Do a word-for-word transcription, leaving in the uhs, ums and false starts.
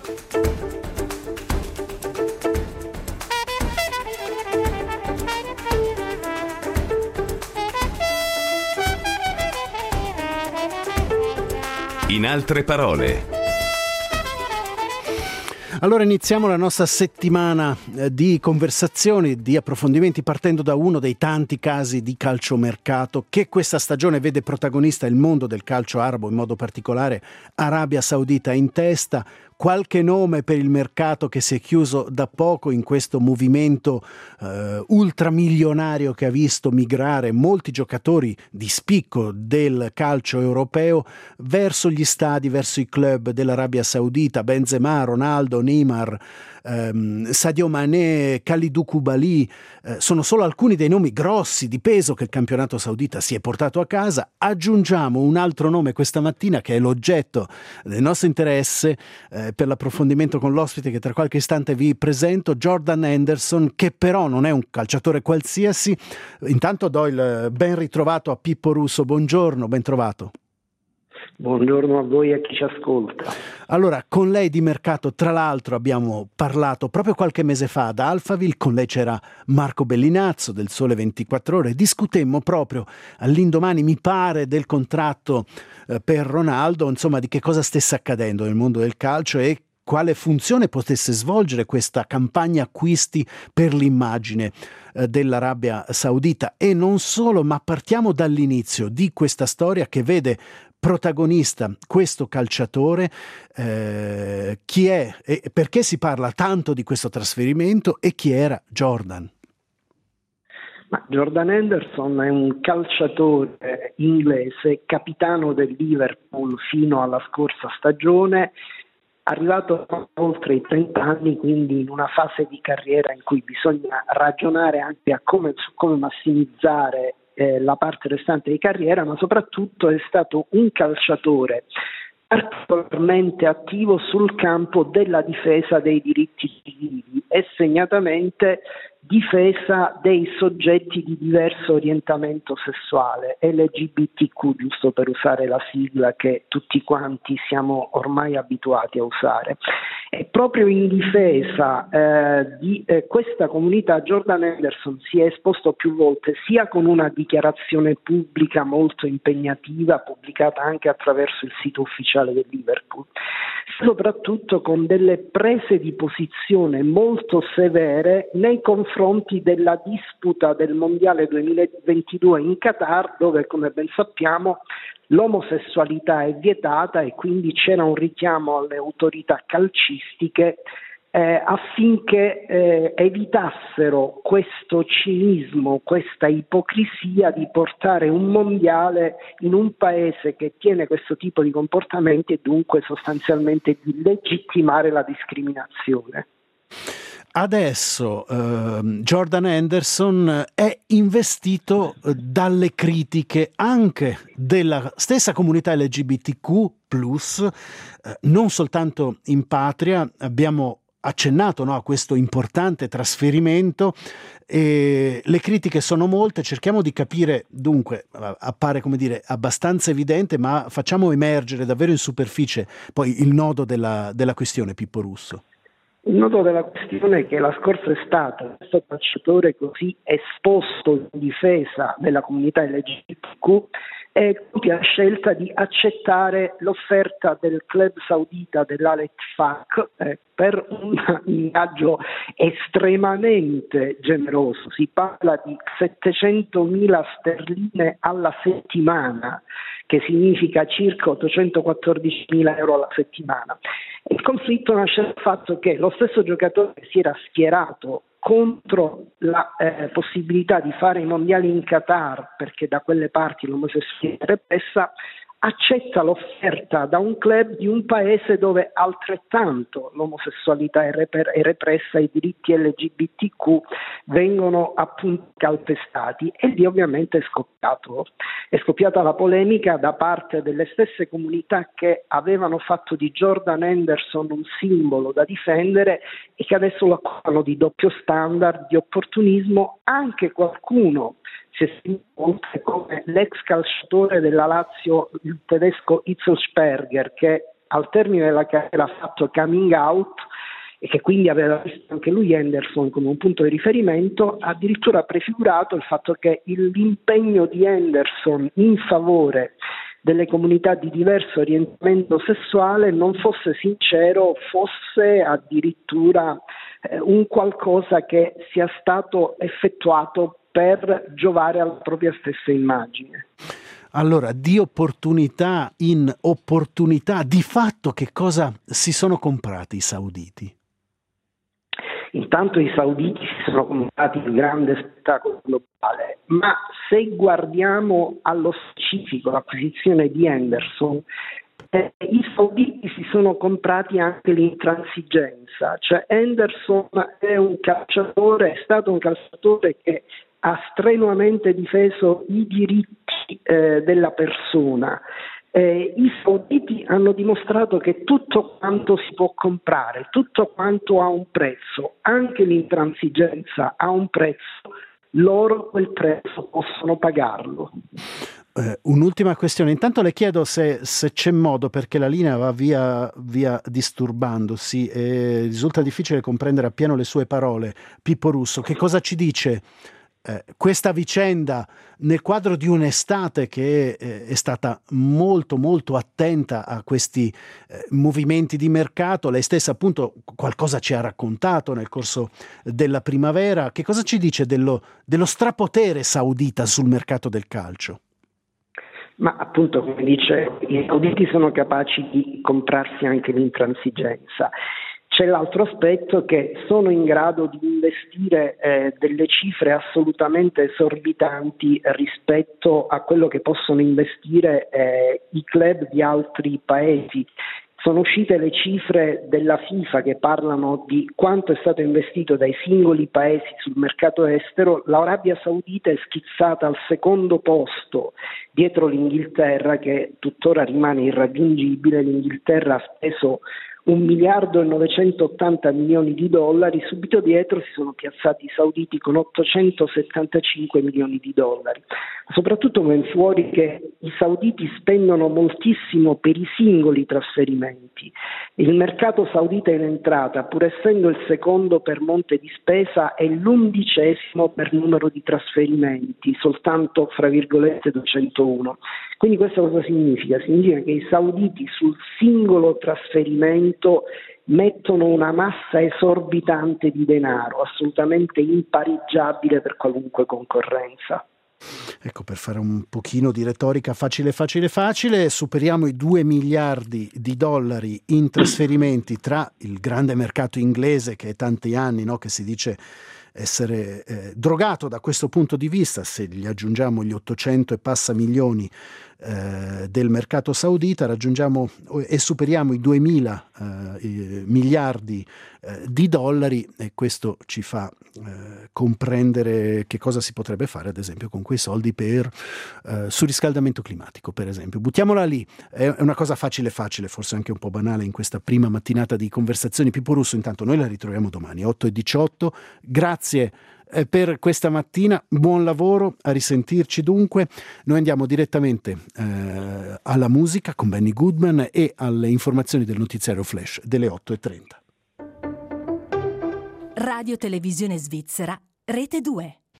In altre parole. Allora iniziamo la nostra settimana eh, di conversazioni, di approfondimenti, partendo da uno dei tanti casi di calciomercato che questa stagione vede protagonista il mondo del calcio arabo, in modo particolare Arabia Saudita in testa. Qualche nome per il mercato che si è chiuso da poco in questo movimento eh, ultramilionario che ha visto migrare molti giocatori di spicco del calcio europeo verso gli stadi, verso i club dell'Arabia Saudita. Benzema, Ronaldo, Neymar, ehm, Sadio Mané, Kalidou Koulibaly eh, sono solo alcuni dei nomi grossi di peso che il campionato saudita si è portato a casa. Aggiungiamo un altro nome questa mattina che è l'oggetto del nostro interesse eh, per l'approfondimento con l'ospite che tra qualche istante vi presento, Jordan Henderson, che però non è un calciatore qualsiasi. Intanto do il ben ritrovato a Pippo Russo. Buongiorno, ben trovato. Buongiorno a voi e a chi ci ascolta. Allora, con lei di mercato, tra l'altro, abbiamo parlato proprio qualche mese fa ad Alphaville. Con lei c'era Marco Bellinazzo del Sole ventiquattro Ore. Discutemmo proprio all'indomani, mi pare, del contratto eh, per Ronaldo, insomma, di che cosa stesse accadendo nel mondo del calcio e quale funzione potesse svolgere questa campagna acquisti per l'immagine eh, dell'Arabia Saudita. E non solo, ma partiamo dall'inizio di questa storia che vede protagonista questo calciatore. Eh, chi è e perché si parla tanto di questo trasferimento e chi era Jordan? Ma Jordan Henderson è un calciatore inglese, capitano del Liverpool fino alla scorsa stagione, arrivato oltre i trenta anni, quindi in una fase di carriera in cui bisogna ragionare anche a come, su come massimizzare eh, la parte restante di carriera, ma soprattutto è stato un calciatore particolarmente attivo sul campo della difesa dei diritti civili e segnatamente difesa dei soggetti di diverso orientamento sessuale, L G B T Q, giusto per usare la sigla che tutti quanti siamo ormai abituati a usare. E proprio in difesa eh, di eh, questa comunità Jordan Henderson si è esposto più volte, sia con una dichiarazione pubblica molto impegnativa, pubblicata anche attraverso il sito ufficiale del Liverpool, soprattutto con delle prese di posizione molto severe nei confronti della disputa del Mondiale duemilaventidue in Qatar, dove, come ben sappiamo, l'omosessualità è vietata e quindi c'era un richiamo alle autorità calcistiche eh, affinché eh, evitassero questo cinismo, questa ipocrisia di portare un mondiale in un paese che tiene questo tipo di comportamenti e dunque sostanzialmente di legittimare la discriminazione. Adesso eh, Jordan Henderson è investito dalle critiche anche della stessa comunità L G B T Q plus, eh, non soltanto in patria. Abbiamo accennato, no, a questo importante trasferimento e le critiche sono molte. Cerchiamo di capire, dunque, appare, come dire, abbastanza evidente, ma facciamo emergere davvero in superficie poi il nodo della, della questione, Pippo Russo. Il nodo della questione è che la scorsa estate questo calciatore così esposto in difesa della comunità L G B T Q compie la scelta di accettare l'offerta del club saudita dell'Al Ettifaq eh, per un ingaggio estremamente generoso. Si parla di settecentomila sterline alla settimana, che significa circa ottocentoquattordicimila euro alla settimana. Il conflitto nasce dal fatto che lo stesso giocatore si era schierato contro la eh, possibilità di fare i mondiali in Qatar, perché da quelle parti l'omosessualità è repressa, accetta l'offerta da un club di un paese dove altrettanto l'omosessualità è, reper- è repressa e i diritti L G B T Q vengono appunto calpestati, e lì ovviamente è scoppiato è scoppiata la polemica da parte delle stesse comunità che avevano fatto di Jordan Henderson un simbolo da difendere e che adesso lo accusano di doppio standard, di opportunismo. Anche qualcuno si è spinto, come l'ex calciatore della Lazio, il tedesco Hitzelsperger, che al termine della carriera ha fatto coming out e che quindi aveva visto anche lui Henderson come un punto di riferimento, ha addirittura prefigurato il fatto che l'impegno di Henderson in favore delle comunità di diverso orientamento sessuale non fosse sincero, fosse addirittura eh, un qualcosa che sia stato effettuato per giovare alla propria stessa immagine. Allora, di opportunità in opportunità, di fatto che cosa si sono comprati i sauditi? Intanto i sauditi si sono comprati il grande spettacolo globale, ma se guardiamo allo specifico l'acquisizione di Henderson, eh, i sauditi si sono comprati anche l'intransigenza, cioè Henderson è un calciatore, è stato un calciatore che ha strenuamente difeso i diritti eh, della persona. Eh, I sauditi hanno dimostrato che tutto quanto si può comprare, tutto quanto ha un prezzo, anche l'intransigenza ha un prezzo, loro quel prezzo possono pagarlo. Eh, un'ultima questione, intanto le chiedo se, se c'è modo, perché la linea va via, via disturbandosi e risulta difficile comprendere appieno le sue parole. Pippo Russo, che cosa ci dice Eh, questa vicenda nel quadro di un'estate che eh, è stata molto molto attenta a questi eh, movimenti di mercato? Lei stessa appunto qualcosa ci ha raccontato nel corso della primavera. Che cosa ci dice dello, dello strapotere saudita sul mercato del calcio? Ma appunto, come dice, i sauditi sono capaci di comprarsi anche l'intransigenza. C'è l'altro aspetto, che sono in grado di investire eh, delle cifre assolutamente esorbitanti rispetto a quello che possono investire eh, i club di altri paesi. Sono uscite le cifre della FIFA che parlano di quanto è stato investito dai singoli paesi sul mercato estero. L'Arabia Saudita è schizzata al secondo posto dietro l'Inghilterra, che tuttora rimane irraggiungibile. L'Inghilterra ha speso un miliardo e novecentottanta milioni di dollari, subito dietro si sono piazzati i sauditi con ottocentosettantacinque milioni di dollari. Soprattutto viene fuori che i sauditi spendono moltissimo per i singoli trasferimenti. Il mercato saudita in entrata, pur essendo il secondo per monte di spesa, è l'undicesimo per numero di trasferimenti, soltanto fra virgolette duecentouno. Quindi questo cosa significa? Significa che i sauditi sul singolo trasferimento mettono una massa esorbitante di denaro, assolutamente impareggiabile per qualunque concorrenza. Ecco, per fare un pochino di retorica facile facile facile, superiamo i due miliardi di dollari in trasferimenti tra il grande mercato inglese, che è tanti anni, no, che si dice essere eh, drogato da questo punto di vista, se gli aggiungiamo gli ottocento e passa milioni eh, del mercato saudita, raggiungiamo e superiamo i duemila eh, miliardi eh, di dollari, e questo ci fa eh, comprendere che cosa si potrebbe fare ad esempio con quei soldi per eh, surriscaldamento climatico, per esempio. Buttiamola lì, è una cosa facile facile, forse anche un po' banale in questa prima mattinata di Conversazioni. Pippo Russo, intanto noi la ritroviamo domani otto e diciotto. Grazie per questa mattina, buon lavoro, a risentirci dunque. Noi andiamo direttamente eh, alla musica con Benny Goodman e alle informazioni del notiziario Flash delle otto e trenta. Radio Televisione Svizzera, Rete due.